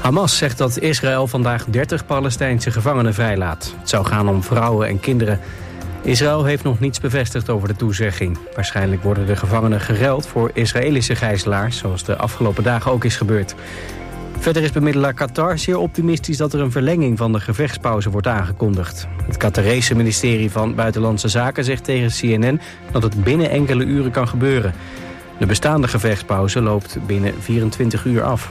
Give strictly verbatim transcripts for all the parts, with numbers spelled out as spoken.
Hamas zegt dat Israël vandaag dertig Palestijnse gevangenen vrijlaat. Het zou gaan om vrouwen en kinderen. Israël heeft nog niets bevestigd over de toezegging. Waarschijnlijk worden de gevangenen geruild voor Israëlische gijzelaars, zoals de afgelopen dagen ook is gebeurd. Verder is bemiddelaar Qatar zeer optimistisch dat er een verlenging van de gevechtspauze wordt aangekondigd. Het Qatarese ministerie van Buitenlandse Zaken zegt tegen C N N dat het binnen enkele uren kan gebeuren. De bestaande gevechtspauze loopt binnen vierentwintig uur af.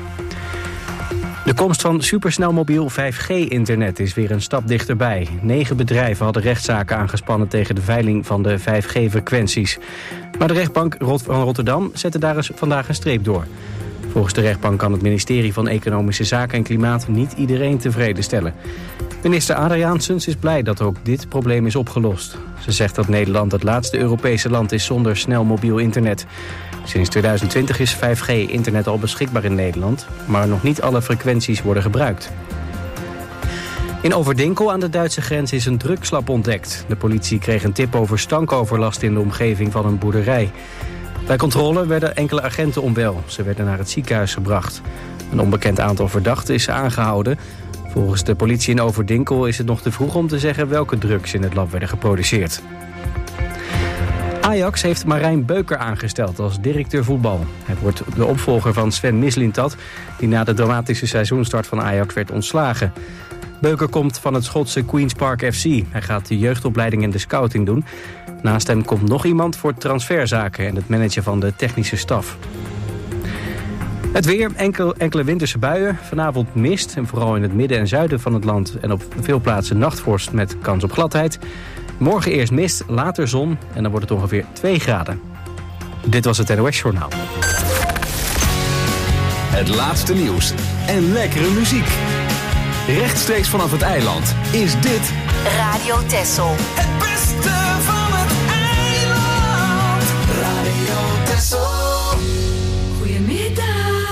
De komst van supersnelmobiel vijf G-internet is weer een stap dichterbij. Negen bedrijven hadden rechtszaken aangespannen tegen de veiling van de vijf G-frequenties. Maar de rechtbank van Rotterdam zette daar eens vandaag een streep door. Volgens de rechtbank kan het ministerie van Economische Zaken en Klimaat niet iedereen tevreden stellen. Minister Ada Janssens is blij dat ook dit probleem is opgelost. Ze zegt dat Nederland het laatste Europese land is zonder snel mobiel internet. Sinds tweeduizend twintig is vijf G-internet al beschikbaar in Nederland, maar nog niet alle frequenties worden gebruikt. In Overdinkel aan de Duitse grens is een drugslab ontdekt. De politie kreeg een tip over stankoverlast in de omgeving van een boerderij. Bij controle werden enkele agenten onwel. Ze werden naar het ziekenhuis gebracht. Een onbekend aantal verdachten is aangehouden. Volgens de politie in Overdinkel is het nog te vroeg om te zeggen welke drugs in het lab werden geproduceerd. Ajax heeft Marijn Beuker aangesteld als directeur voetbal. Hij wordt de opvolger van Sven Mislintat, die na de dramatische seizoenstart van Ajax werd ontslagen. Beuker komt van het Schotse Queen's Park F C. Hij gaat de jeugdopleiding en de scouting doen. Naast hem komt nog iemand voor transferzaken en het managen van de technische staf. Het weer, enkel, enkele winterse buien. Vanavond mist en vooral in het midden en zuiden van het land en op veel plaatsen nachtvorst met kans op gladheid. Morgen eerst mist, later zon en dan wordt het ongeveer twee graden. Dit was het N O S Journaal. Het laatste nieuws en lekkere muziek. Rechtstreeks vanaf het eiland is dit Radio Texel. Het beste van het eiland. Radio Texel. Goedemiddag.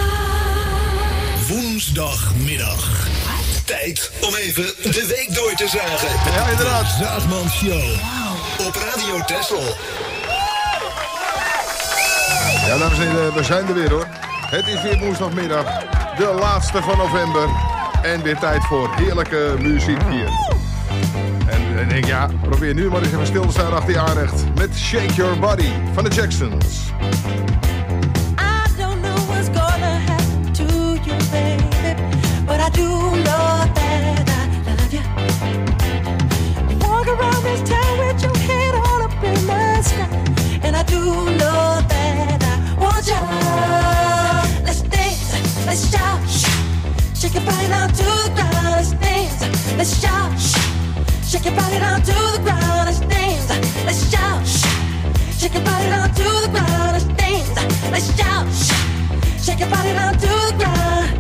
Woensdagmiddag. Tijd om even de week door te zagen. Ja, inderdaad. Zaagman Show. Op Radio Texel. Ja, dames en heren, we zijn er weer hoor. Het is weer woensdagmiddag, de laatste van november. En weer tijd voor heerlijke muziek hier. En ik denk, ja, probeer nu maar eens even stil te staan achter je aanrecht. Met Shake Your Body van de Jacksons. I don't know what's gonna happen to you, baby. But I do know that I love you. You walk around this town with your head all up in the sky. And I do know that I want you. Let's dance, let's shout. Shake your body down to the ground, let's dance, let's shout. Shake your body down to the ground, let's dance, let's shout. Shake your body down to the ground, let's dance, let's shout. Shake your body down to the ground.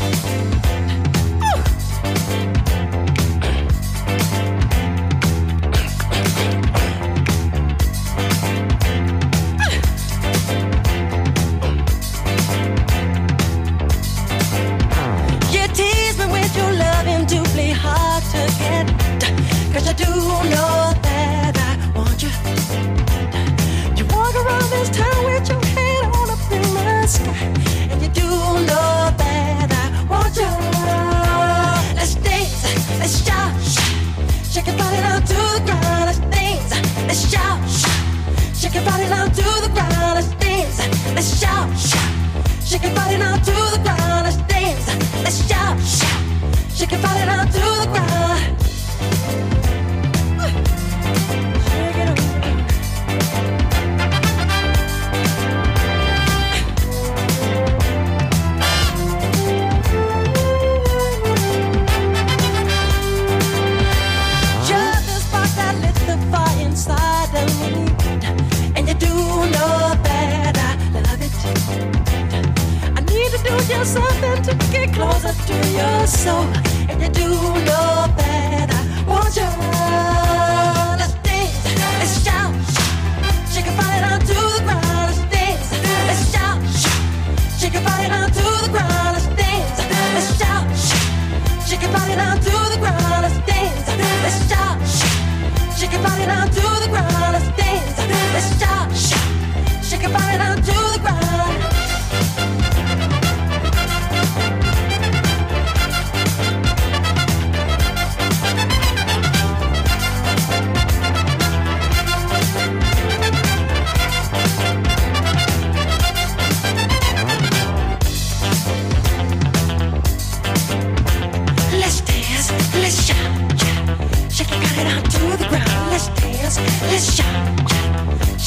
Cause I do know that I want you. You walk around this town with your head all up in the sky. And you do know that I want you. Let's dance, let's shout. Shake your body down to the ground, let's dance, let's shout. Shake your body down to the ground, let's dance, let's shout. Shake your body down to the ground, let's dance, let's shout. Shake your body down to the ground. Something to get closer to your soul. And you do know that I want you. Let's dance, let's shout. Shake your body down to the ground, let's dance, let's shout. Shake your body down to the ground, let's dance, let's shout. Shake your body down to the ground, let's dance, let's shout. Shake your body down to the ground, let's dance, let's shout. Shake your body down to the ground.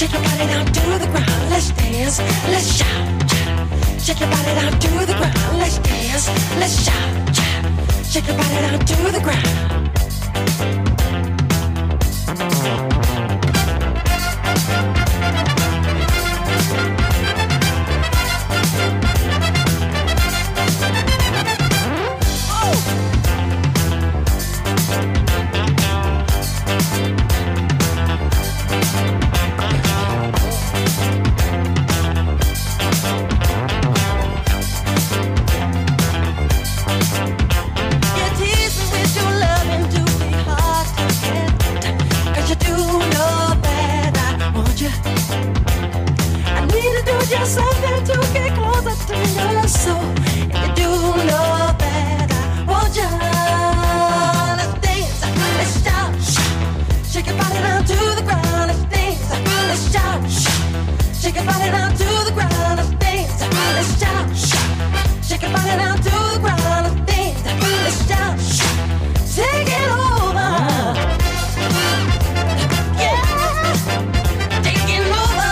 Shake your body down to the ground. Let's dance. Let's shout. Shake your body down to the ground. Let's dance. Let's shout. Shake your body down to the ground. Something to get closer to your soul. If you do know that I want you, let's dance, let's shout, shake your body down to the ground. Let's dance, let's shout, shake your body down to the ground. Let's dance, let's shout, shake your body down to the ground. Let's dance, let's shout, take it over, yeah, take it over.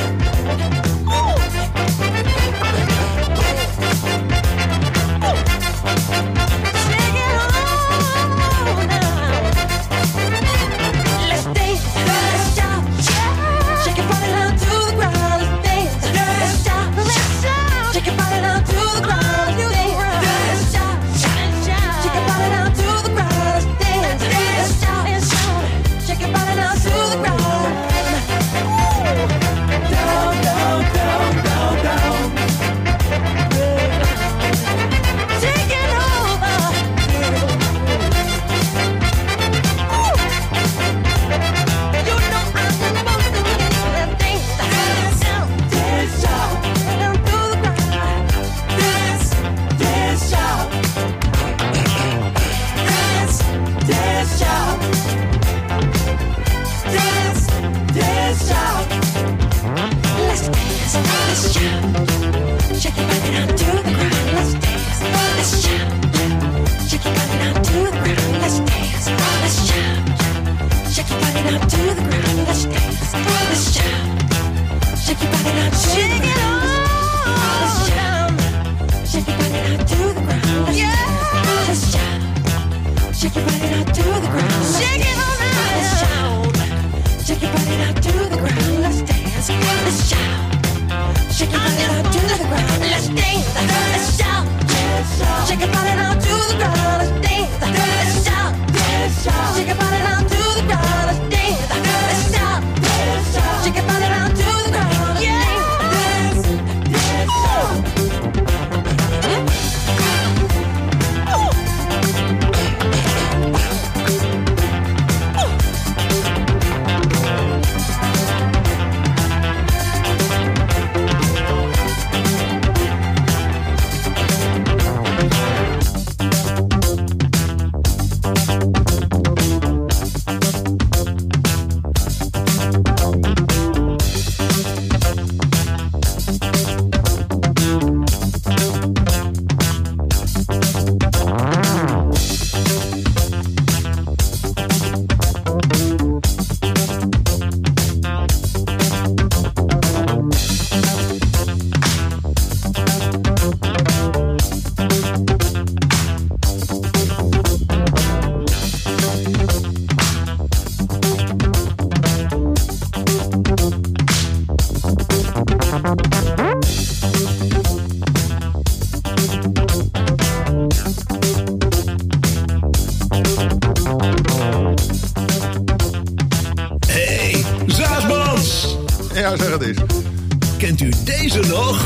Ja, zeg het eens. Kent u deze nog?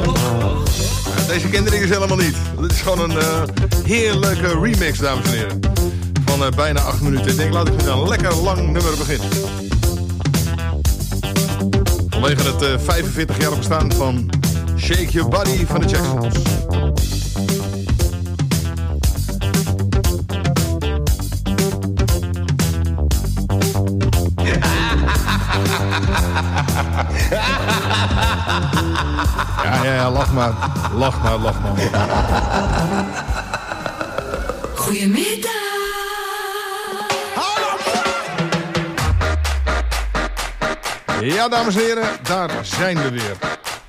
Ja, deze kende ik dus helemaal niet. Dit is gewoon een uh, heerlijke remix, dames en heren. Van uh, bijna acht minuten. Ik denk, laat ik met een lekker lang nummer beginnen. Vanwege het uh, vijfenveertig jaar bestaan van Shake Your Body van de Jacksons. Ja, ja, ja, lach maar. Lach maar, lach maar. Goedemiddag. Ja, Ja, dames en heren, daar zijn we weer.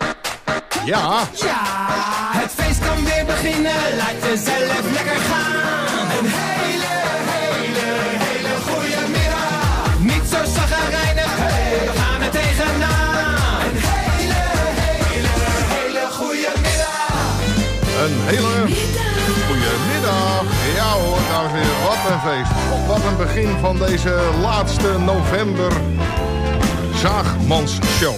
Ja. Ja, het feest kan weer beginnen. Laat jezelf lekker gaan. Een hele, hele, hele goede middag. Niet zo zagrijnig, hey, we gaan er tegenaan. Een hele, hele, hele goede middag. Een hele goede middag. Ja hoor, dames en heren, wat een feest. Wat een begin van deze laatste november Zaagmansshow.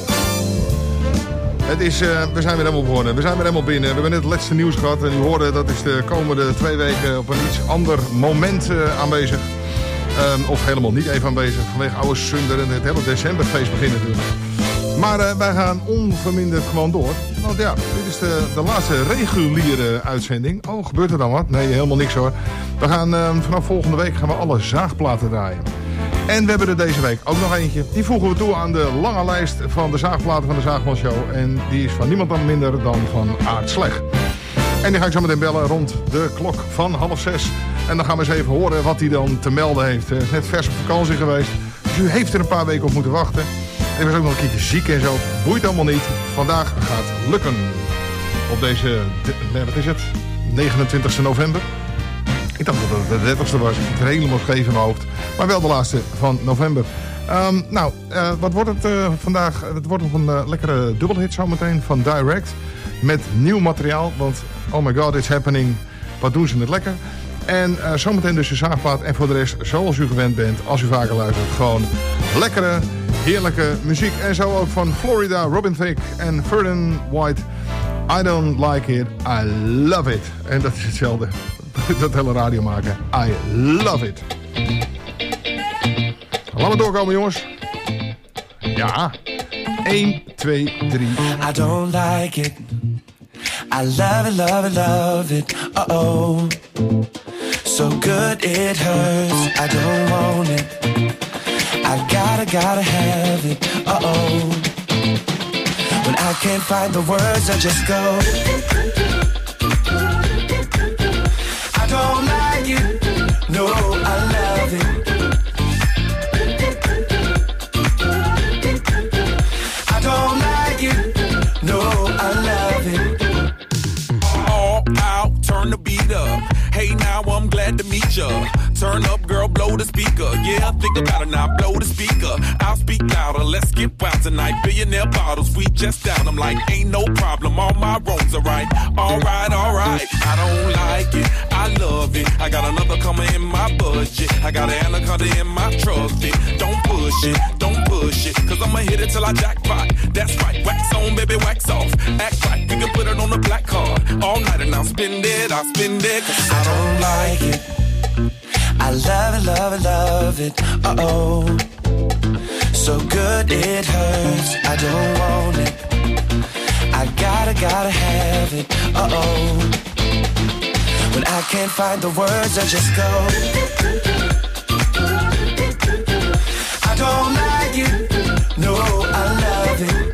Het is, uh, we zijn weer helemaal begonnen. We zijn weer helemaal binnen. We hebben net het laatste nieuws gehad. En u hoorde, dat is de komende twee weken op een iets ander moment uh, aanwezig. Um, of helemaal niet even aanwezig. Vanwege oude Sunder en het hele decemberfeest begint natuurlijk. Maar uh, wij gaan onverminderd gewoon door. Want ja, dit is de, de laatste reguliere uitzending. Oh, gebeurt er dan wat? Nee, helemaal niks hoor. We gaan uh, vanaf volgende week gaan we alle zaagplaten draaien. En we hebben er deze week ook nog eentje. Die voegen we toe aan de lange lijst van de zaagplaten van de Zaagmanshow. En die is van niemand dan minder dan van Aart Sleg. En die ga ik zo meteen bellen rond de klok van half zes. En dan gaan we eens even horen wat hij dan te melden heeft. Hij is net vers op vakantie geweest. Dus u heeft er een paar weken op moeten wachten. En hij was ook nog een keertje ziek en zo. Boeit allemaal niet. Vandaag gaat lukken. Op deze, nee, wat is het? negenentwintigste november. Ik dacht dat het de dertigste was. Ik heb het helemaal scheef in mijn hoofd. Maar wel de laatste van november. Um, nou, uh, wat wordt het uh, vandaag? Het wordt nog een uh, lekkere dubbelhit zometeen van Direct. Met nieuw materiaal. Want oh my god, it's happening. Wat doen ze het lekker. En uh, zometeen dus de zaagplaat. En voor de rest, zoals u gewend bent, als u vaker luistert, gewoon lekkere, heerlijke muziek. En zo ook van Florida, Robin Thicke en Ferdinand White. I don't like it, I love it. En dat is hetzelfde. Dat hele radio maken. I love it. Laten we doorkomen, jongens. Ja. één, twee, drie. I don't like it. I love it, love it, love it. Uh-oh. So good it hurts. I don't want it. I gotta, gotta have it. Uh-oh. When I can't find the words, I just go. I don't like it. No, I love it. I don't like it. No, I love it. All out, turn the beat up. Hey, now I'm glad to meet ya. Turn up, girl, blow the speaker. Yeah, think about it now, blow the speaker. I'll speak louder, let's get wild tonight. Billionaire bottles, we just down. I'm like, ain't no problem, all my wrongs are right. Alright, alright, I don't like it, I love it. I got another coming in my budget. I got an anaconda in my truck. Don't push it, don't push it, cause I'ma hit it till I jackpot. That's right, wax on, baby, wax off. Act right, we can put it on the black card. All night and I'll spend it, I'll spend it, cause I don't like it. I love it, love it, love it. Uh-oh. So good it hurts. I don't want it. I gotta, gotta have it. Uh-oh. When I can't find the words, I just go. I don't like it. No, I love it.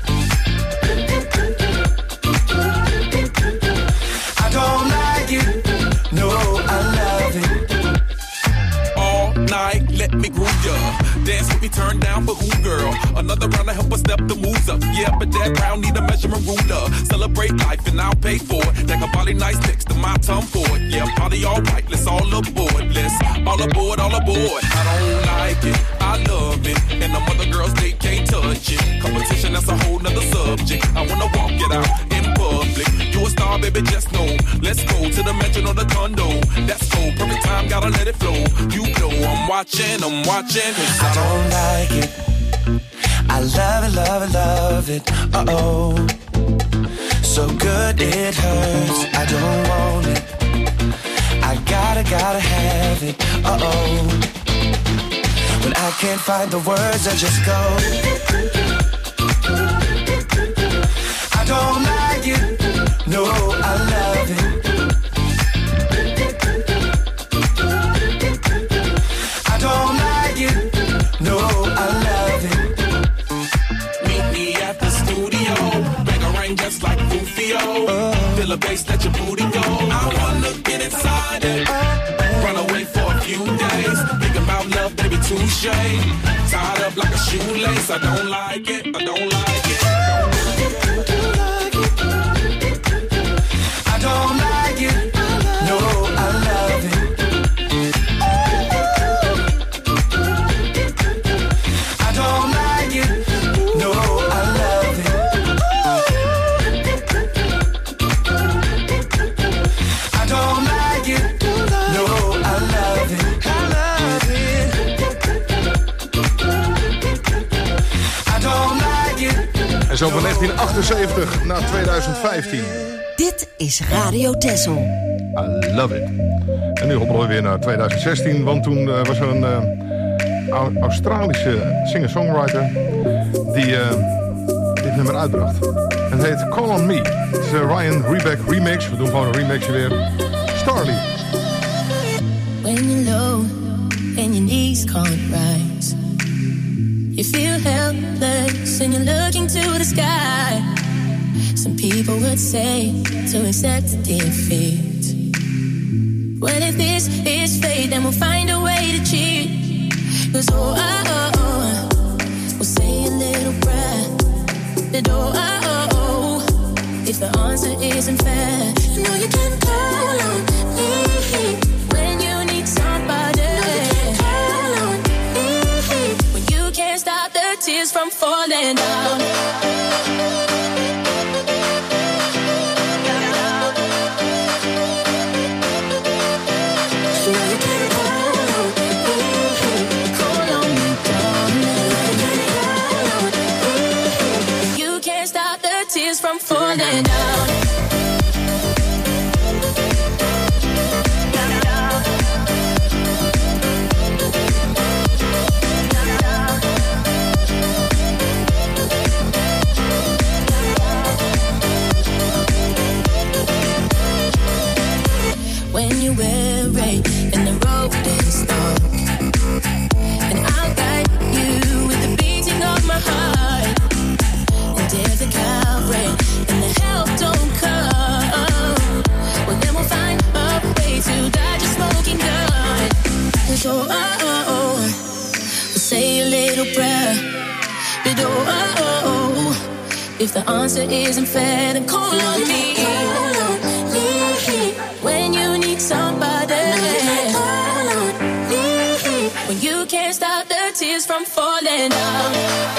I don't like it. No, I love it. Night, let me groove ya. Dance with me, turn down for who, girl? Another round to help us step the moves up. Yeah, but that round need a measurement ruler. Celebrate life and I'll pay for it. Like a body nice next to my tongue for it. Yeah, party all right, let's all aboard. Let's all aboard, all aboard. I don't like it, I love it. And the other girls, they can't touch it. Competition, that's a whole nother subject. I wanna walk it out in public. You a star, baby, just know. Let's go to the mansion or the condo. That's cool, perfect time, gotta let it flow. You know I'm watching, I'm watching. I don't like it. I love it, love it, love it. Uh-oh. So good it hurts. I don't want it. I gotta, gotta have it. Uh-oh. When I can't find the words, I just go. I don't like it. No, I love it. I don't like it. No, I love it. Meet me at the studio. Bang a ring just like Rufio. Uh, Feel a bass, let your booty go. I wanna get inside it. Run away for a few days. Think about love, baby, touche. Tied up like a shoelace. I don't like it. I don't like it. I don't like it. No, I love it. I don't like it. No, I love it. I don't like it. No, I love it. I love it. I don't like it. En zo van negentien achtenzeventig naar tweeduizend vijftien. Dit is Radio Texel. I love it. En nu hoppelen we weer naar tweeduizend zestien, want toen uh, was er een uh, Au- Australische singer-songwriter die uh, dit nummer uitbracht. Het heet Call on Me. Het is een Ryan Rebeck remix. We doen gewoon een remixje weer. Starly. When you're low and your knees can't rise, you feel helpless and you're looking to the sky. Some people would say to accept defeat. Well, if this is fate, then we'll find a way to cheat. Cause oh, oh, oh, oh, we'll say a little prayer. But oh, oh, oh, if the answer isn't fair, you know you can call on me when you need somebody. You can call on me when you can't stop the tears from falling down. From falling down. When you weary and the road is dark, and I'll guide you with the beating of my heart. And if the Calvary and the help don't come, well then we'll find a way to dodge a smoking gun. And so, oh, oh, oh, we'll say a little prayer. But oh, oh, oh, oh, if the answer isn't fair, then call on me. Call on me when you need somebody. Call on me when you can't stop the tears from falling down.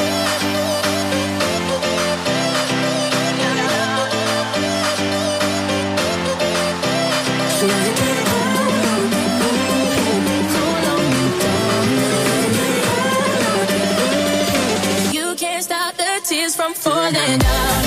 You can't stop the tears from falling down.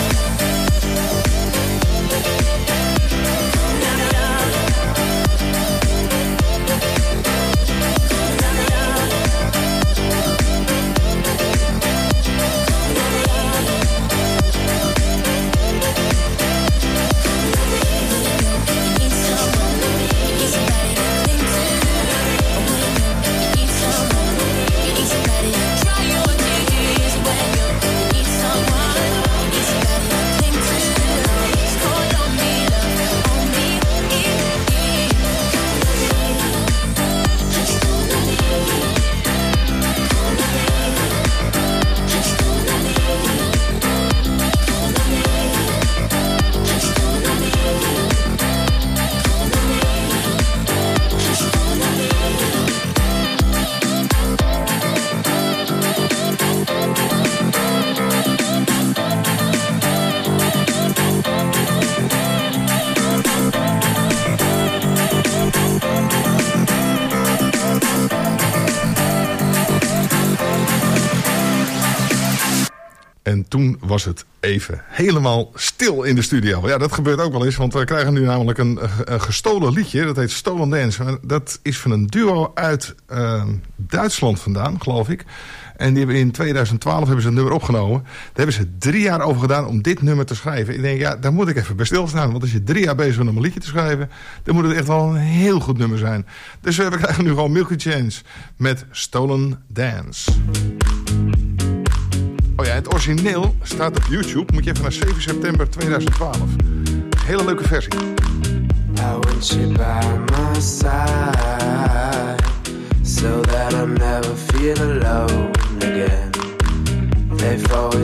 En toen was het even helemaal stil in de studio. Ja, dat gebeurt ook wel eens, want we krijgen nu namelijk een, een gestolen liedje. Dat heet Stolen Dance. Dat is van een duo uit uh, Duitsland vandaan, geloof ik. En die hebben in tweeduizend twaalf hebben ze het nummer opgenomen. Daar hebben ze drie jaar over gedaan om dit nummer te schrijven. Ik denk, ja, daar moet ik even bij stilstaan. Want als je drie jaar bezig bent om een liedje te schrijven, dan moet het echt wel een heel goed nummer zijn. Dus uh, we krijgen nu gewoon Milky Chance met Stolen Dance. Oh ja, het origineel staat op YouTube. Moet je even naar zeven september tweeduizend twaalf. Hele leuke versie. I want you by my side, so that I'm never feeling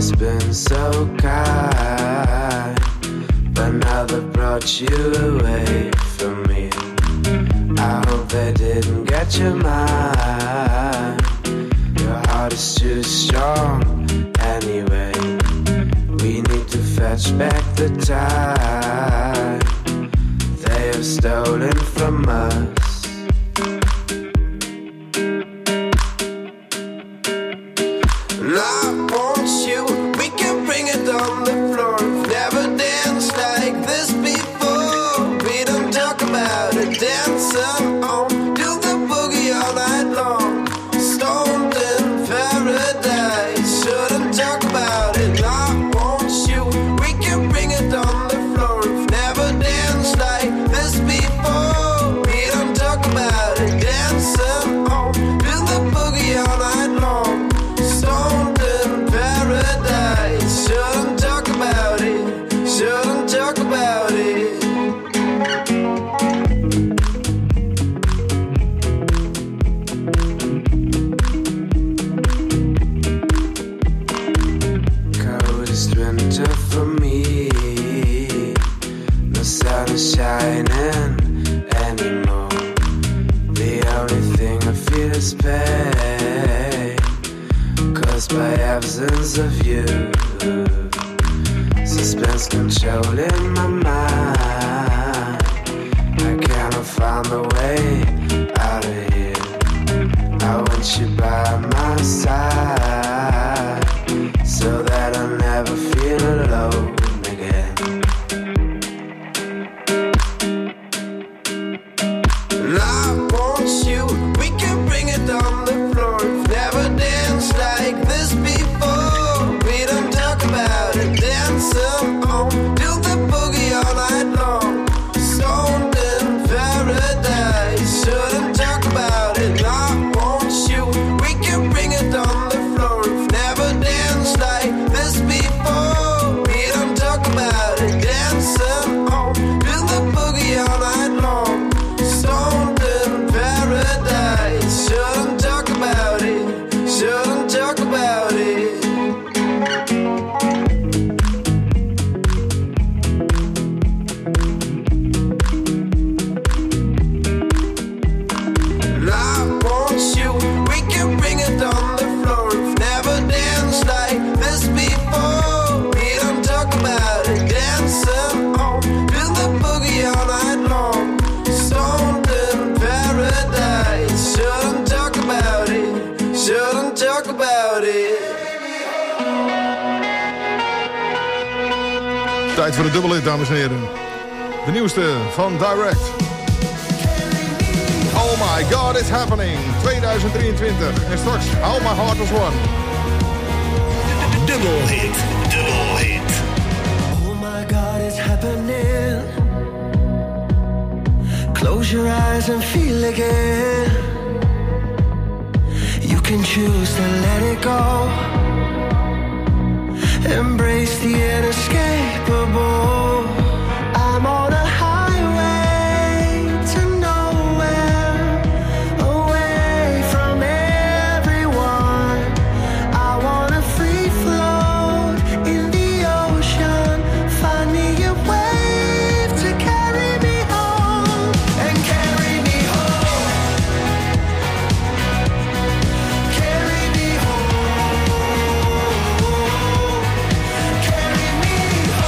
always been so kind, but now they brought you away from me. I hope they didn't get your mind. Your heart is too strong anyway. We need to fetch back the time they have stolen from us. And I want you, we can bring it on the floor. Never danced like this before. We don't talk about it, dancing on, do the boogie all night long. Stoned in paradise, shouldn't talk about it. I want you, we can bring it on the floor. Never danced like this before. We don't talk about it, dancing on, do the boogie all night long. Stoned in paradise, shouldn't talk about it, shouldn't talk about it. Coldest winter for me, no sun is shining anymore. The only thing I feel is pain, caused by absence of you. Suspense controlling my mind. I cannot find a way out of here. I want you by my side, so that I'll never feel alone again. And I want you, we can bring it on the floor. Never danced like this before. We don't talk about it, dancing on, do the boogie all night long. Stoned in paradise, shouldn't talk about it. I want you, we can bring it on the floor. Never danced like this before. We don't talk about it, dancing on, do the boogie all night long. Stoned in paradise, shouldn't talk about it, shouldn't talk about it. And I want you, we can bring it on the floor. Never danced like this before. We don't talk about it, dancing on, do the boogie all night long. Stoned in paradise, shouldn't talk about it, shouldn't talk about it. Tijd voor de dubbelhit, dames en heren. De nieuwste van Direct. Oh my God, it's happening. tweeduizend drieëntwintig. En straks How My Heart Was Won. Dubbelhit, dubbelhit. Oh my God, it's happening. Close your eyes and feel again. You can choose to let it go. Embrace the inescapable. I'm on a highway to nowhere, away from everyone. I wanna free float in the ocean. Find me a wave to carry me home and carry me home. Carry me home. Carry me home.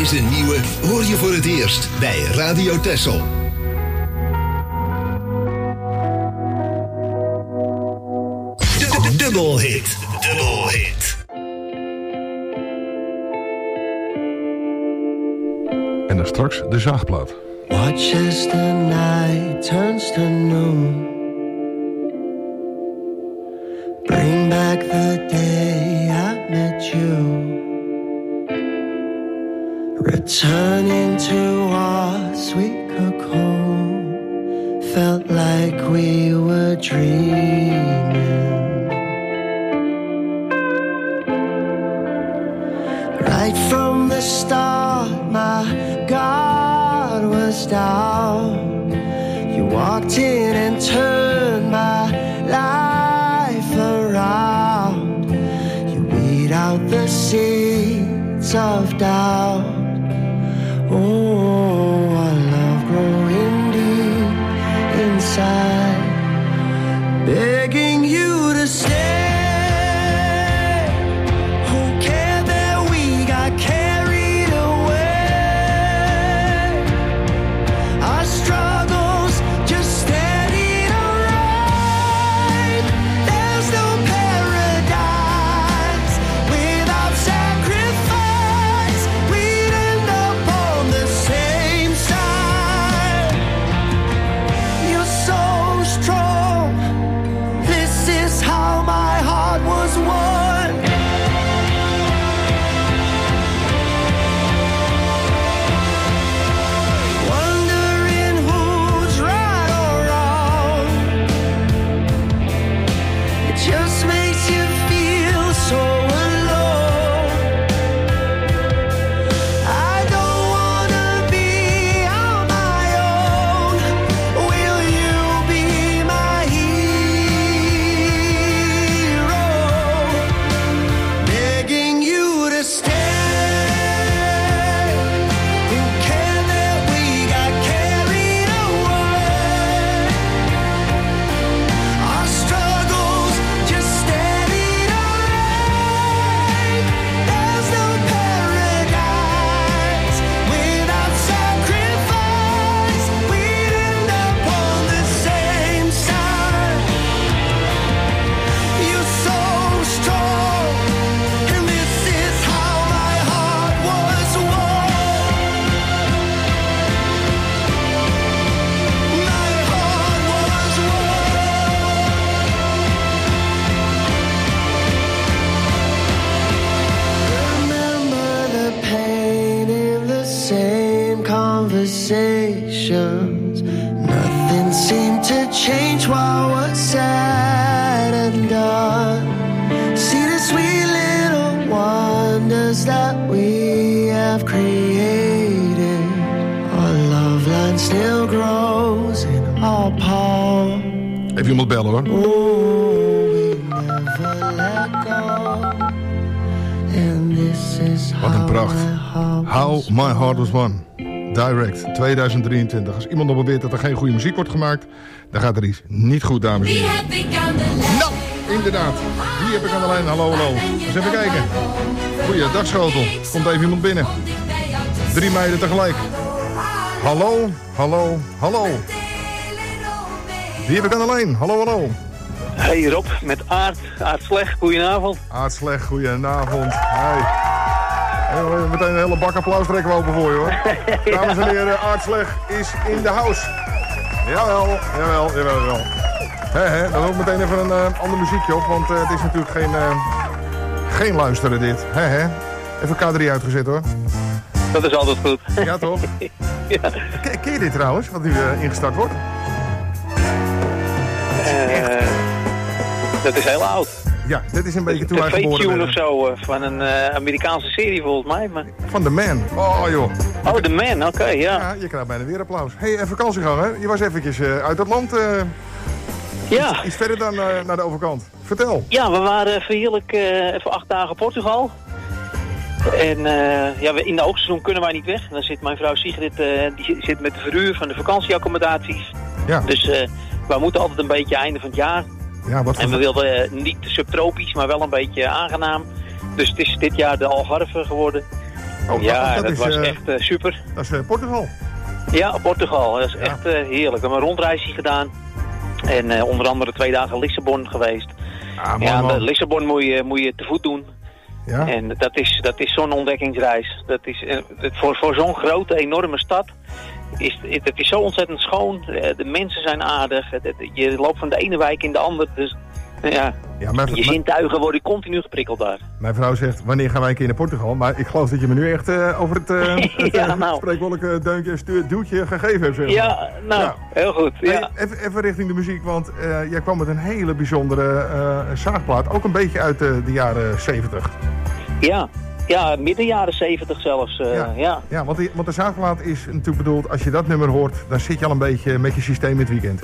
Deze nieuwe hoor je voor het eerst bij Radio Texel. Dubbel hit. Dubbel hit. En dan straks de zaagplaat. Watch as the night turns to noon. Bring back the day I met you. Returning to our sweet cocoon. Felt like we were dreaming. Right from the start, my guard was down. You walked in and turned my life around. You weed out the seeds of doubt. Oh, our love growing deep inside, begging you to stay. Conversations, nothing seemed to change while what's said and done. See the sweet little wonders that we have created. Our love line still grows in our palm. Even iemand bellen hoor. Oh, we never let go. And this is Wat een pracht. How My Heart Was Won. Direct, tweeduizend drieëntwintig. Als iemand nog beweert dat er geen goede muziek wordt gemaakt, dan gaat er iets niet goed, dames en heren. Nou, inderdaad. Wie heb ik aan de lijn? Hallo, hallo. Eens even kijken. Goeiedag, schotel. Komt even iemand binnen. Drie meiden tegelijk. Hallo, hallo, hallo. Wie heb ik aan de lijn? Hallo, hallo. Hey Rob, met Aart. Aart Slecht, goedenavond. Aart Slecht, goedenavond. Hey. Hey, meteen een hele bak applaus trekken we open voor je hoor. Ja. Dames en heren, Aart Slecht is in de house. Jawel, jawel, jawel, jawel. He, he, dan ook meteen even een uh, ander muziekje op, want uh, het is natuurlijk geen, uh, geen luisteren dit. He, he. Even K drie uitgezet hoor. Dat is altijd goed. Ja toch? Ja. Ken, ken je dit trouwens, wat nu uh, ingestart wordt? Uh, dat is heel oud. Ja, dit is een beetje toen wij geboren werden. Een of zo, uh, van een uh, Amerikaanse serie volgens mij. Maar... Van The Man. Oh joh. Oh, The Man, oké, okay, ja. Ja, je krijgt bijna weer applaus. Hé, hey, vakantiegang hè? Je was eventjes uh, uit het land. Uh, ja. Iets, iets verder dan uh, naar de overkant. Vertel. Ja, we waren even heerlijk uh, even acht dagen Portugal. En uh, ja, in de hoogseizoen kunnen wij niet weg. Dan zit mijn vrouw Sigrid, uh, die zit met de verhuur van de vakantieaccommodaties. Ja. Dus uh, wij moeten altijd een beetje einde van het jaar. Ja, wat en we wilden uh, niet subtropisch, maar wel een beetje aangenaam. Dus het is dit jaar de Algarve geworden. Oh, ja, dat, dat is, was uh, echt uh, super. Dat is uh, Portugal. Ja, Portugal. Dat is ja. echt uh, heerlijk. We hebben een rondreisje gedaan. En uh, onder andere twee dagen Lissabon geweest. Ah, ja, man. de Lissabon moet je, moet je te voet doen. Ja? En dat is, dat is zo'n ontdekkingsreis. Dat is, uh, het, voor voor zo'n grote, enorme stad is het, het is zo ontzettend schoon. De mensen zijn aardig. Het, het, je loopt van de ene wijk in de andere. Dus ja, ja maar, je zintuigen worden continu geprikkeld daar. Mijn vrouw zegt, wanneer gaan wij een keer naar Portugal? Maar ik geloof dat je me nu echt uh, over het, uh, het ja, uh, nou. spreekwoordelijke deuntje, stuur, duwtje gegeven hebt. Zeg. Ja, nou, ja. heel goed. Ja. Hey, even, even richting de muziek, want uh, jij kwam met een hele bijzondere uh, zaagplaat. Ook een beetje uit uh, de jaren zeventig. Ja. Ja, midden jaren zeventig zelfs. Uh, ja, ja. ja want, die, want de zaagplaat is natuurlijk bedoeld, als je dat nummer hoort, dan zit je al een beetje met je systeem in het weekend.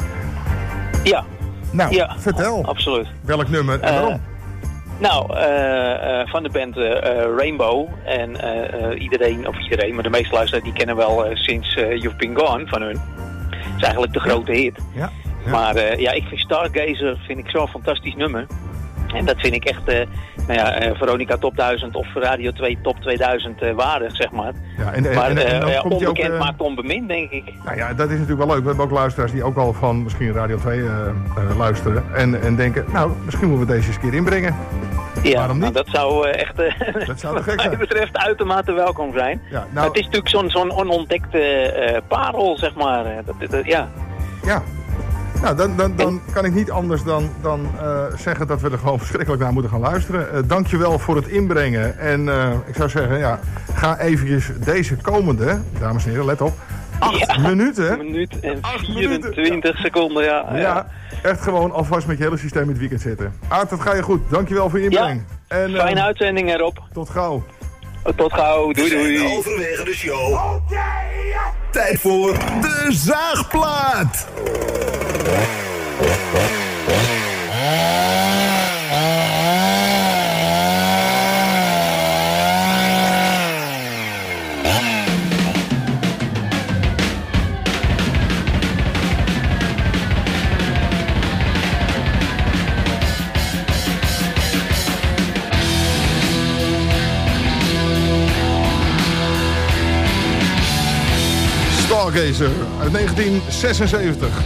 Ja. Nou, ja, vertel. Absoluut. Welk nummer en waarom? Uh, nou, uh, uh, van de band uh, Rainbow. En uh, uh, iedereen, of iedereen, maar de meeste luisteraars die kennen wel uh, sinds uh, You've Been Gone van hun. Dat is eigenlijk de grote hit. Ja. ja. Maar uh, ja, ik vind Stargazer vind ik zo'n fantastisch nummer. En dat vind ik echt, uh, nou ja, uh, Veronica Top duizend of Radio twee Top tweeduizend uh, waardig, zeg maar. Ja, en, en, maar en, en, en uh, onbekend ook, uh, maakt onbemind, denk ik. Nou ja, dat is natuurlijk wel leuk. We hebben ook luisteraars die ook al van misschien Radio twee uh, uh, luisteren. En, en denken, nou, misschien moeten we deze eens een keer inbrengen. Ja, waarom niet? Nou, dat zou uh, echt, uh, dat zou te gek wat mij betreft, uitermate welkom zijn. Ja, nou, het is natuurlijk zo'n zo'n onontdekte uh, parel, zeg maar. Dat, dat, ja. Ja. Nou, dan, dan, dan kan ik niet anders dan, dan uh, zeggen dat we er gewoon verschrikkelijk naar moeten gaan luisteren. Uh, dankjewel voor het inbrengen. En uh, ik zou zeggen, ja, ga eventjes deze komende, dames en heren, let op, acht ja, minuten. Een minuut en vierentwintig seconden, ja. ja. Ja, echt gewoon alvast met je hele systeem in het weekend zitten. Aart, dat ga je goed. Dankjewel voor je inbreng. Ja, en, uh, fijne uitzending erop. Tot gauw. Tot gauw, doei doei. Halverwege de show. Okay. Tijd voor de zaagplaat. Stargazer uit negentien zesenzeventig.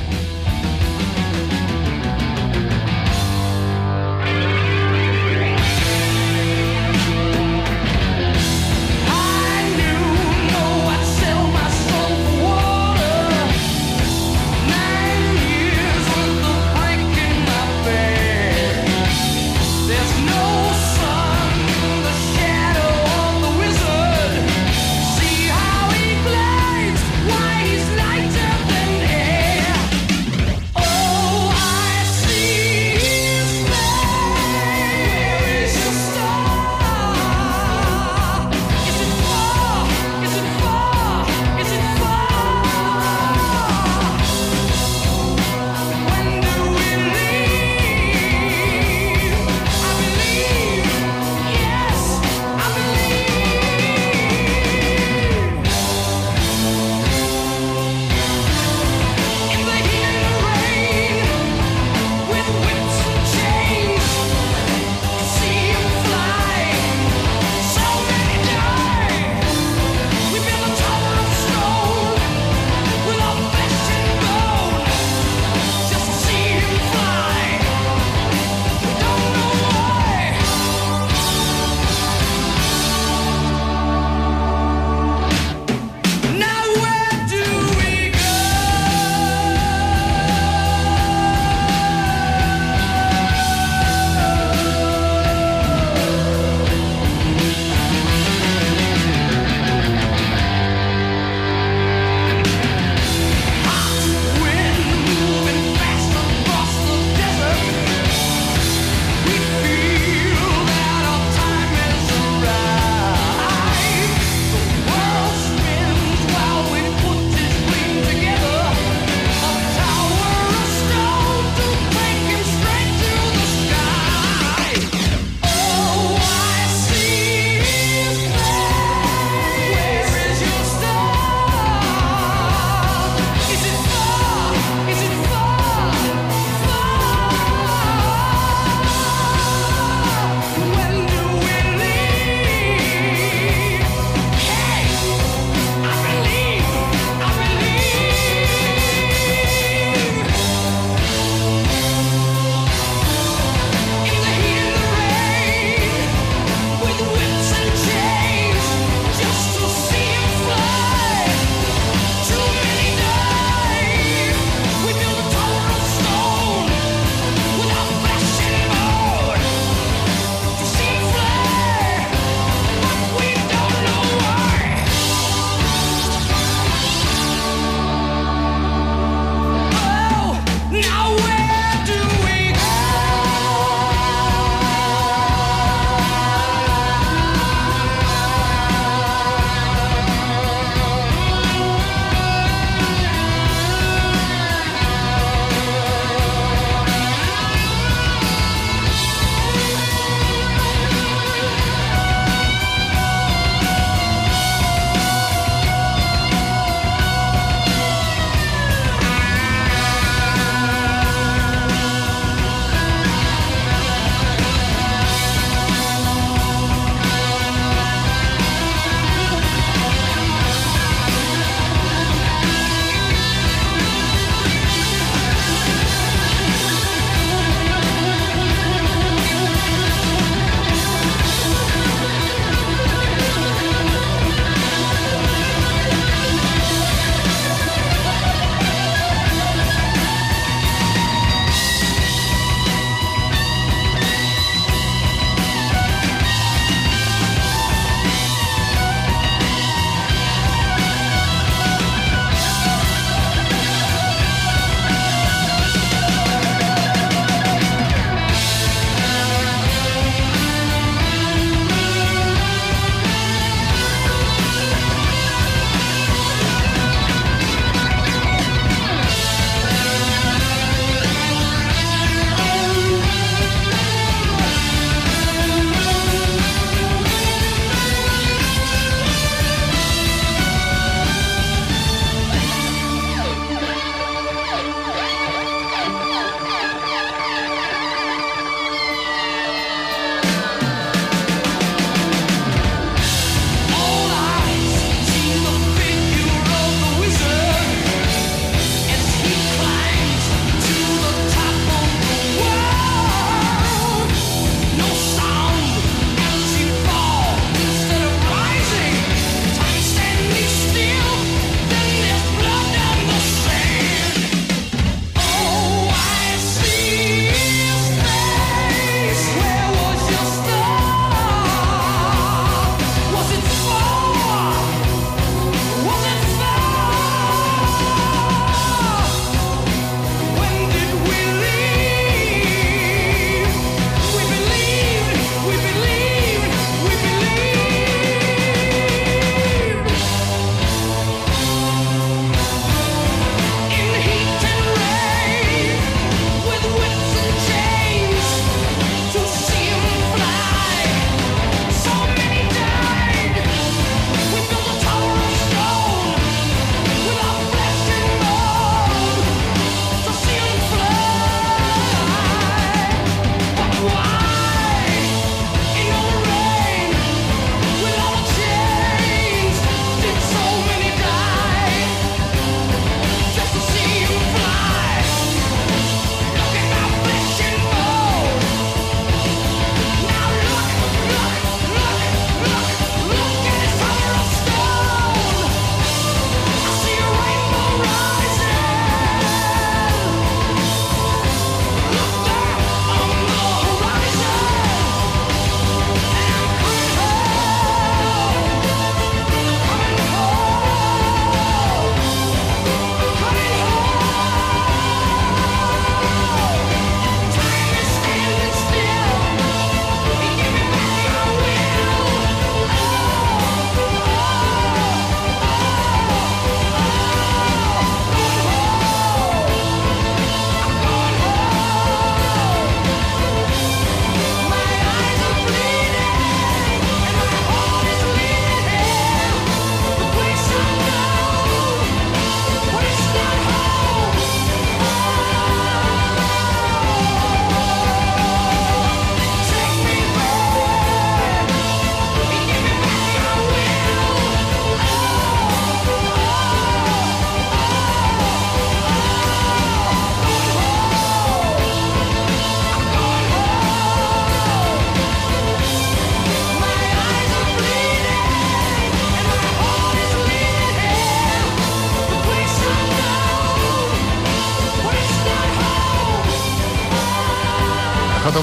Believe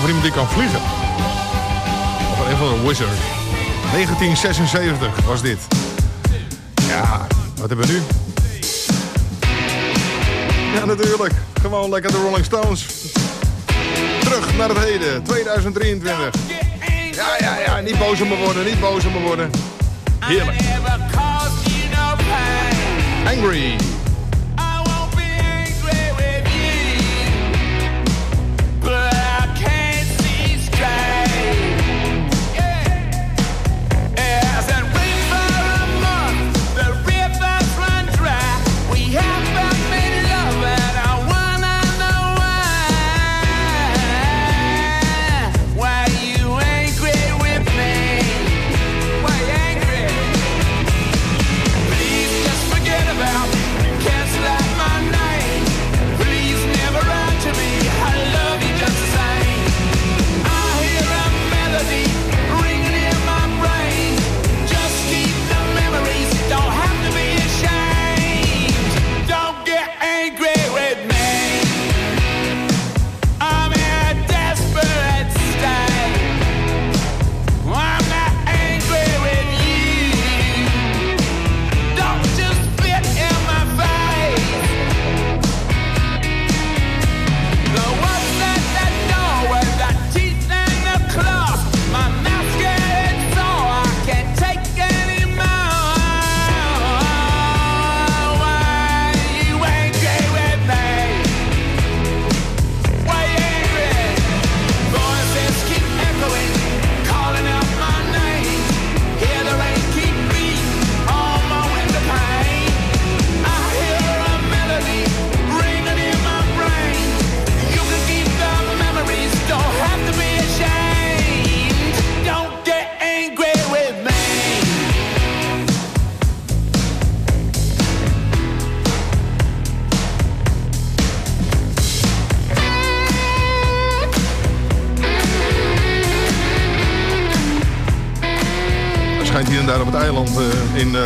over iemand die kan vliegen. Of een van de Wizard. negentien zesenzeventig was dit. Ja, wat hebben we nu? Ja, natuurlijk. Gewoon lekker de Rolling Stones. Terug naar het heden, tweeduizend drieëntwintig. Ja, ja, ja, niet boos om me worden, niet boos om me worden. Heerlijk. Angry. Hier en daar op het eiland uh, in uh,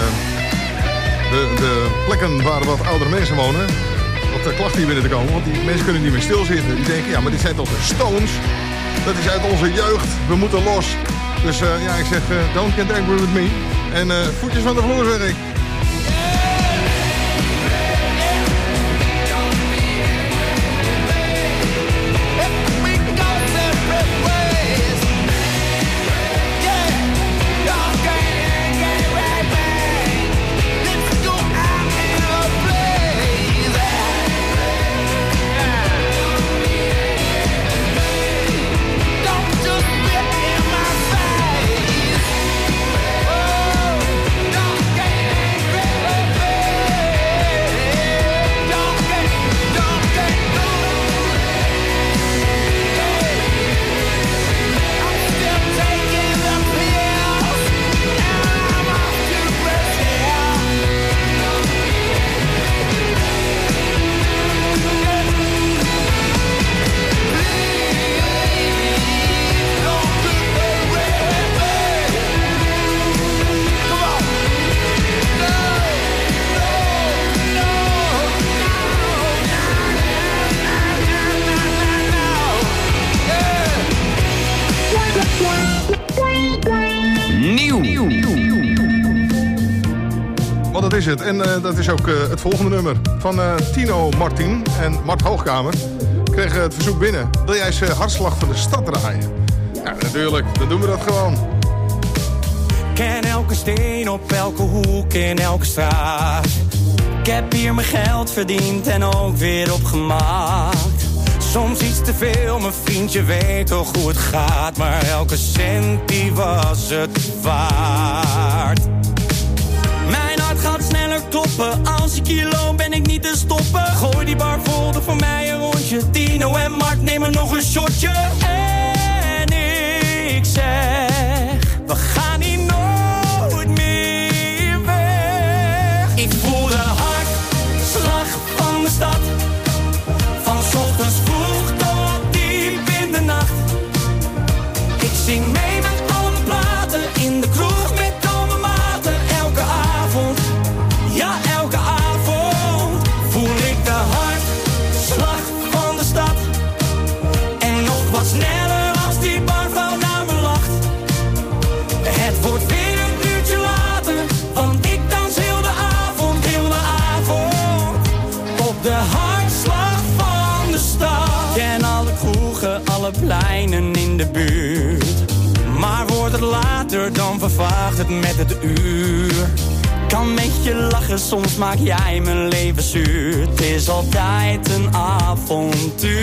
de, de plekken waar wat oudere mensen wonen. Wat uh, klachten hier binnen te komen. Want die mensen kunnen niet meer stilzitten. Die denken, ja, maar dit zijn toch de Stones? Dat is uit onze jeugd. We moeten los. Dus uh, ja, ik zeg, uh, don't get angry with me. En uh, voetjes van de vloer, zeg ik. Want dat is het. En uh, dat is ook uh, het volgende nummer van uh, Tino Martin en Mart Hoogkamer. Kregen het verzoek binnen. Wil jij eens uh, Hartslag van de Stad draaien? Ja, natuurlijk. Dan doen we dat gewoon. Ken elke steen op elke hoek in elke straat. Ik heb hier mijn geld verdiend en ook weer opgemaakt. Soms iets te veel, mijn vriendje weet toch hoe het gaat. Maar elke cent die was het waard. Mijn hart gaat sneller kloppen. Als ik hier loop ben ik niet te stoppen. Gooi die bar vol, doe voor mij een rondje. Tino en Mart nemen nog een shotje. En ik zeg, we gaan hier nooit meer weg. Ik voel de hartslag van de stad. Van 's ochtends vroeg tot diep in de nacht. Ik zing mee met alle platen in de kroeg met al mijn maten. Elke avond, ja elke avond voel ik de hartslag van de stad. En nog wat sneller alle pleinen in de buurt. Maar wordt het later, dan vervaagt het met het uur. Kan met je lachen, soms maak jij mijn leven zuur. Het is altijd een avontuur.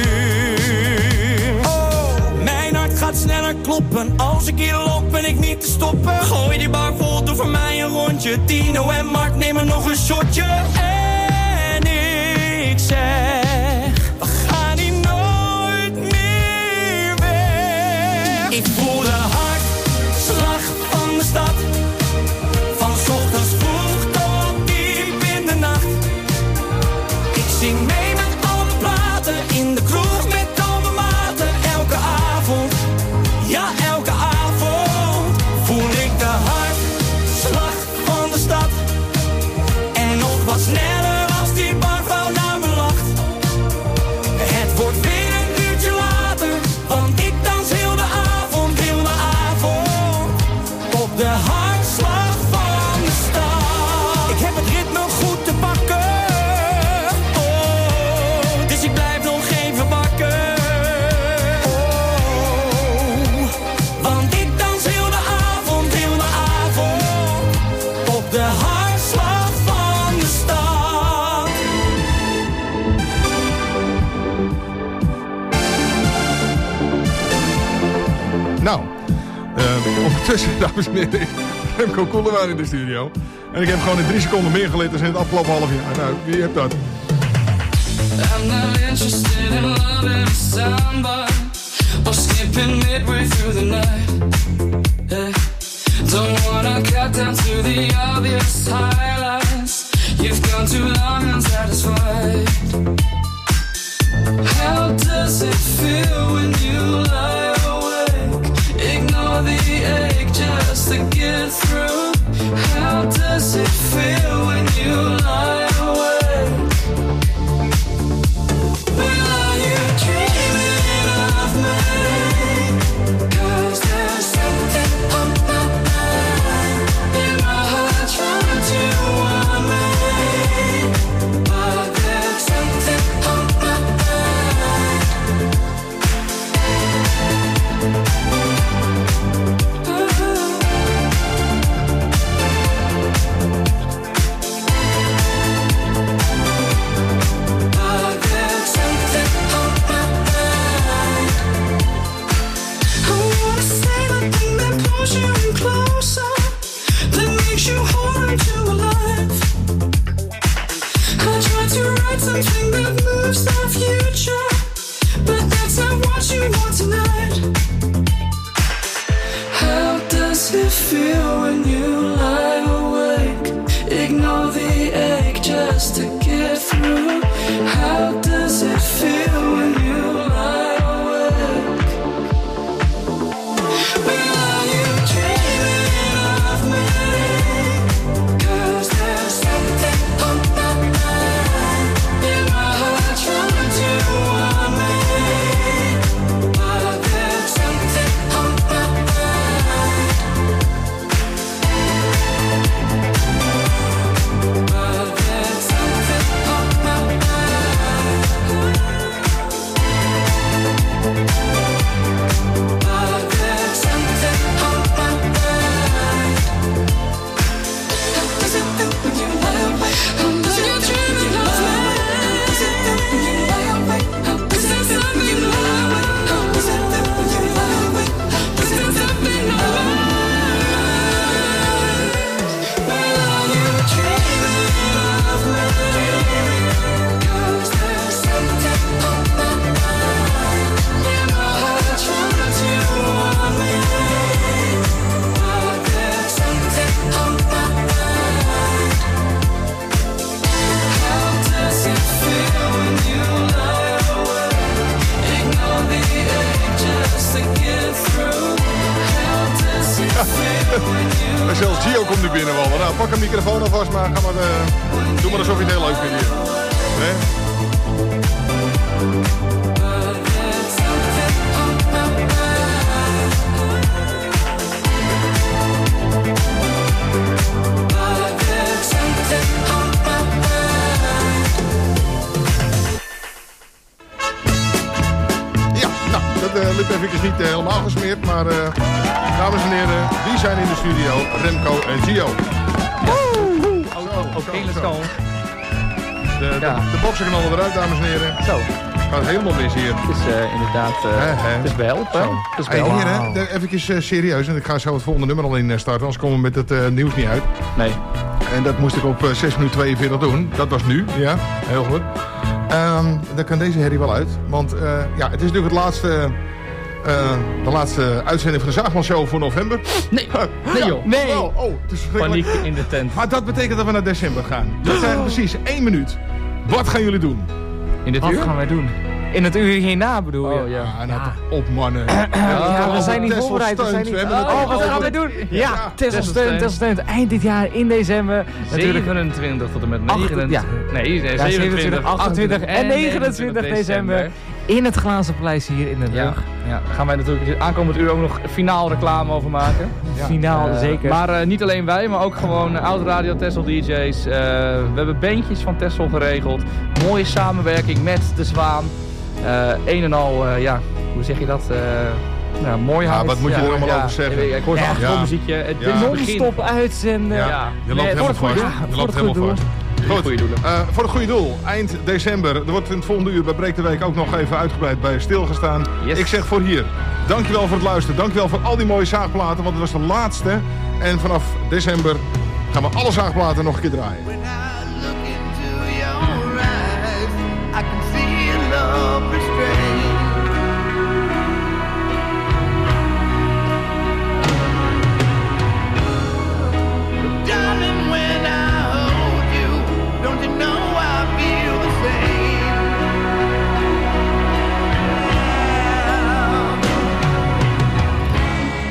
Oh, mijn hart gaat sneller kloppen. Als ik hier loop ben ik niet te stoppen. Gooi die bar vol, doe voor mij een rondje. Tino en Mark nemen nog een shotje. En ik zeg, we gaan hier nooit meer weg. Ik voel de hartslag van de stad. Van 's ochtends vroeg tot diep in de nacht. Ik zing mee met alle platen. In de kroeg met al mijn maten. Elke avond, ja elke avond. Voel ik de hartslag van de stad. En nog wat sneller als die barvrouw naar me lacht. Het wordt weer een uurtje later. Want ik dans heel de avond, heel de avond. Op de hartslag van de stad. Ik heb het ritme goed te pakken. Oh, dus ik blijf nog even wakker. Oh, want ik dans heel de avond, heel de avond. Op de hartslag van de stad. Nou, uh, ondertussen, dames en heren, Remco Koelewijn in de studio. En ik heb gewoon in drie seconden meer geleerd dan in het afgelopen half jaar. Nou, wie hebt dat? I'm not interested in loving somebody or skipping midway through the night. Hey. Don't wanna cut down to the obvious highlights. You've gone too long unsatisfied. How does it feel when you lie awake? Ignore the ache just to get through. How does it feel when you lie awake? Well, are you dreaming of me? 'Cause there's something on my mind. In my heart trying to warn me. But there's something on my mind. But there's something on my mind. I wanna say the thing that pulls you in closer, that makes you harder to alive. I try to write something that moves the future, but that's not what you want tonight. How does it feel when you lie awake? Ignore the ache just to get through. How does it feel when you lie awake? Well, are you dreaming of me? 'Cause there's something on my mind. In my heart trying to warn me. But there's something on my mind. But there's something on my mind. But there's something on my mind. How does it feel when you lie awake? How does it feel when you lie awake? How does it feel when you lie awake? How does it feel when you lie awake? How does it feel when you lie awake? How does it feel when you lie awake? Well, are you dreaming of me? 'Cause there's something on my mind. In my heart trying to warn me. But there's something on my mind. How does it feel when you lie awake? Ignore the ache just to get through. How does it feel when you En zelfs Gio komt nu binnenwallen. Nou, pak een microfoon alvast, maar ga maar, uh, doe maar alsof je het heel leuk vindt hier. Hè? But there's something on my mind. But there's something on my mind. Ja, nou, dat uh, liep helemaal gesmeerd, maar uh, dames en heren, die zijn in de studio. Remco en Gio. Oké, let's go. De, de, Ja. de boksenknallen eruit, dames en heren. Zo. Gaat helemaal mis hier. Het is uh, inderdaad, uh, Hè, hè. het is behelpen. Zo. Het is Hey, behelpen. heren, de- eventjes uh, serieus. En ik ga zo het volgende nummer al in uh, starten, anders komen we met het uh, nieuws niet uit. Nee. En dat moest ik op uh, zes minuten tweeënveertig doen. Dat was nu, ja. Heel goed. Um, dan kan deze herrie wel uit. Want uh, ja, het is natuurlijk het laatste... Uh, de laatste uitzending van de Zaagman Show voor november. Nee, nee joh. Nee. Oh, oh, het is verschrikkelijk. Paniek in de tent. Maar dat betekent dat we naar december gaan. Dat zijn precies één minuut. Wat gaan jullie doen? In dit Wat uur? gaan wij doen? In het uur hierna bedoel je? Oh ja. Ah, nou, toch op mannen. Ja, we zijn niet Tessel voorbereid. We zijn steunt. niet... We hebben het Oh, al wat gaan over- we doen? Ja, Ja, Tessel Tessel steunt, steunt. Tessel steunt. Eind dit jaar in december. Natuurlijk. zevenentwintig tot en met Acht- negenentwintig. ja. Nee, Ja, zevenentwintig, zevenentwintig, achtentwintig en negenentwintig december. In het Glazen Paleis hier in Den Ja, Haag. ja, daar gaan wij natuurlijk dit aankomend uur ook nog finaal reclame over maken. Finaal, Eh, zeker. Maar uh, niet alleen wij, maar ook gewoon uh, Oud Radio Tessel D J's. Uh, we hebben bandjes van Tessel geregeld. Mooie samenwerking met De Zwaan. Uh, een en al, uh, ja, hoe zeg je dat? Uh, nou, mooi Ja, hout. wat moet je er allemaal ja, over zeggen? Ik, ik hoor zo'n Ja. achtergrondmuziekje. Het Ja. is het begin. Non-stop uitzenden. Ja, Ja. je loopt Nee, helemaal voor het vast. goede- Je voor loopt het goede helemaal doel. vast. Goed, Goeie doelen. uh, voor het goede doel. Eind december. Er wordt in het volgende uur bij Breek de Week ook nog even uitgebreid bij stilgestaan. Yes. Ik zeg voor hier, dankjewel voor het luisteren. Dankjewel voor al die mooie zaagplaten, want het was de laatste. En vanaf december gaan we alle zaagplaten nog een keer draaien. When I look into your eyes, I can feel love restrained. But darling, when I hold you, don't you know I feel the same?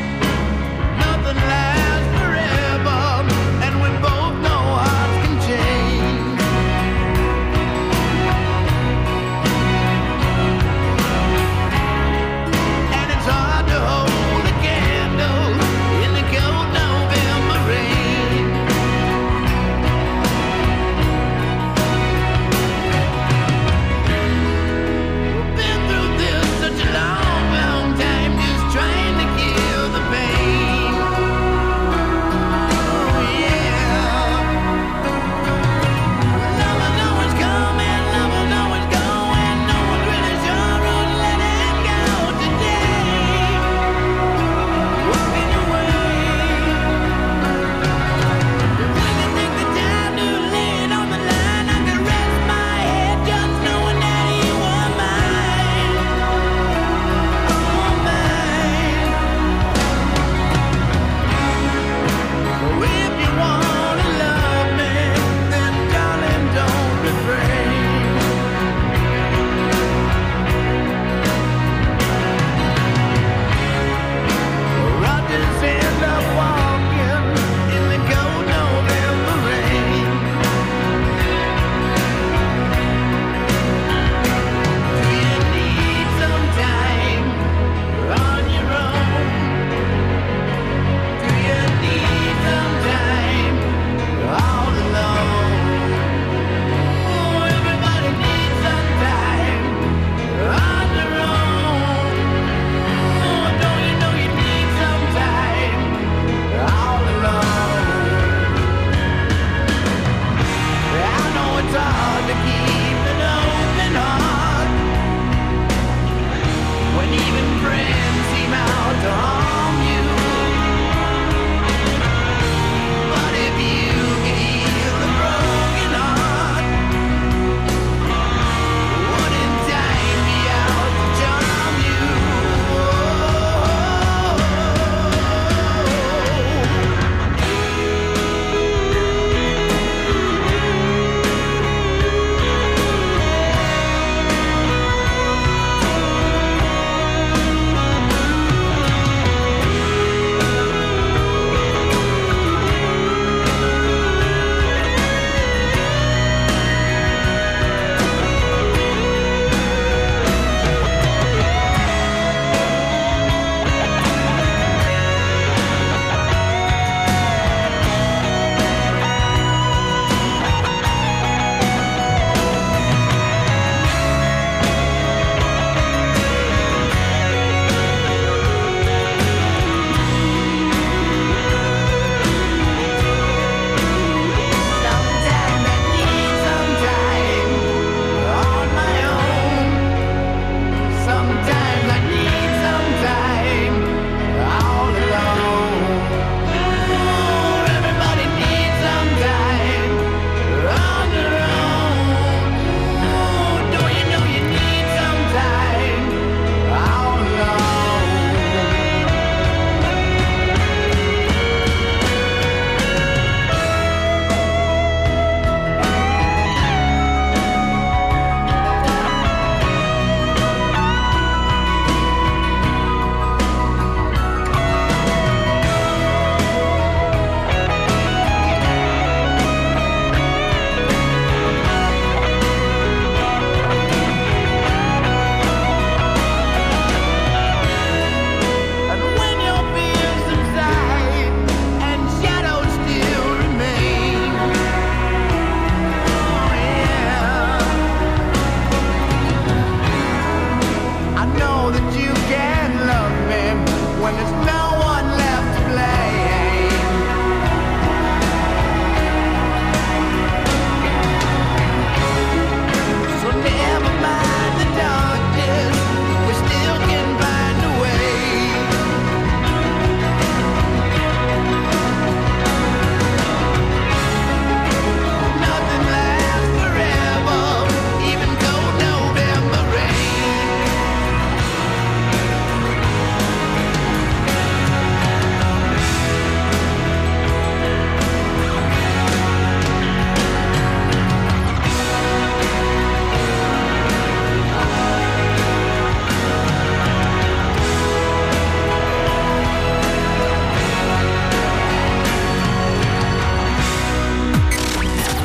Nothing lasts forever, and we both know hearts can change.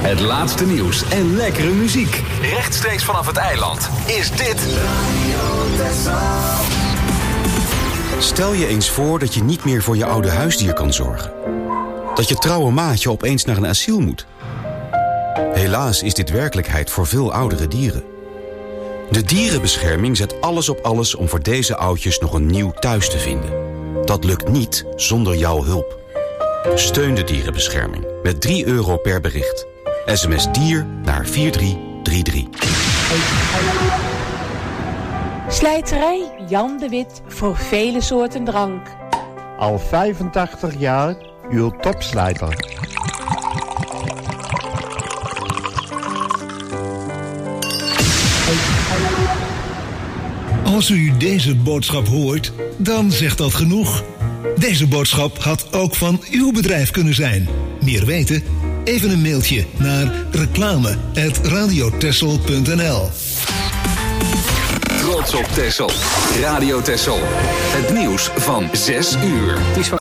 Het laatste nieuws en lekkere muziek. Rechtstreeks vanaf het eiland is dit... Stel je eens voor dat je niet meer voor je oude huisdier kan zorgen. Dat je trouwe maatje opeens naar een asiel moet. Helaas is dit werkelijkheid voor veel oudere dieren. De dierenbescherming zet alles op alles om voor deze oudjes nog een nieuw thuis te vinden. Dat lukt niet zonder jouw hulp. Steun de dierenbescherming met drie euro per bericht. S M S dier naar vier drie drie drie. Slijterij Jan de Wit voor vele soorten drank. Al vijfentachtig jaar uw topslijter. Als u deze boodschap hoort, dan zegt dat genoeg. Deze boodschap had ook van uw bedrijf kunnen zijn. Meer weten? Even een mailtje naar reclame at radiotessel punt n l. Trots op Texel. Radio Texel. Het nieuws van zes uur.